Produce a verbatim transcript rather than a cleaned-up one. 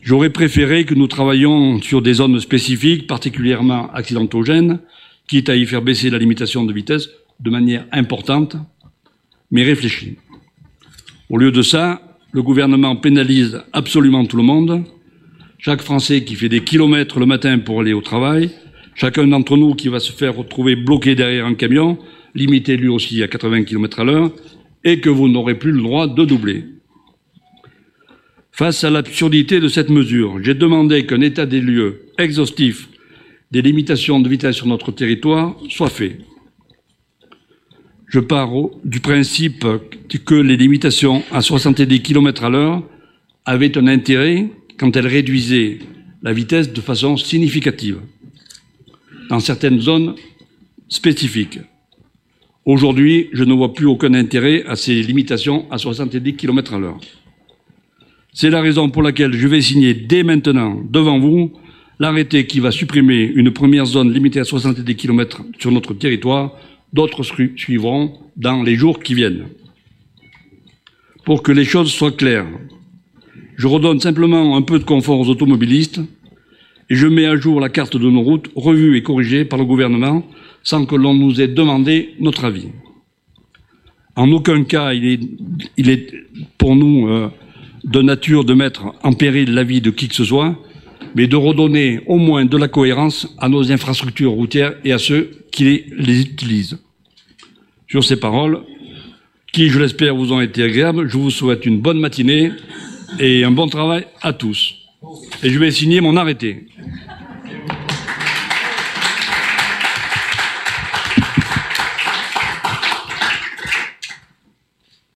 J'aurais préféré que nous travaillions sur des zones spécifiques, particulièrement accidentogènes, quitte à y faire baisser la limitation de vitesse de manière importante, mais réfléchie. Au lieu de ça, le gouvernement pénalise absolument tout le monde. Chaque Français qui fait des kilomètres le matin pour aller au travail, chacun d'entre nous qui va se faire retrouver bloqué derrière un camion, limité lui aussi à quatre-vingts kilomètres à l'heure, et que vous n'aurez plus le droit de doubler. Face à l'absurdité de cette mesure, j'ai demandé qu'un état des lieux exhaustif des limitations de vitesse sur notre territoire soit fait. Je pars du principe que les limitations à soixante-dix kilomètres à l'heure avaient un intérêt quand elles réduisaient la vitesse de façon significative dans certaines zones spécifiques. Aujourd'hui, je ne vois plus aucun intérêt à ces limitations à soixante-dix kilomètres à l'heure. C'est la raison pour laquelle je vais signer dès maintenant, devant vous, l'arrêté qui va supprimer une première zone limitée à soixante-dix kilomètres sur notre territoire. D'autres suivront dans les jours qui viennent. Pour que les choses soient claires, je redonne simplement un peu de confort aux automobilistes et je mets à jour la carte de nos routes revue et corrigée par le gouvernement sans que l'on nous ait demandé notre avis. En aucun cas, il est, il est pour nous euh, de nature de mettre en péril la vie de qui que ce soit, mais de redonner au moins de la cohérence à nos infrastructures routières et à ceux qui les, les utilisent. Sur ces paroles, qui, je l'espère, vous ont été agréables, je vous souhaite une bonne matinée et un bon travail à tous. Et je vais signer mon arrêté.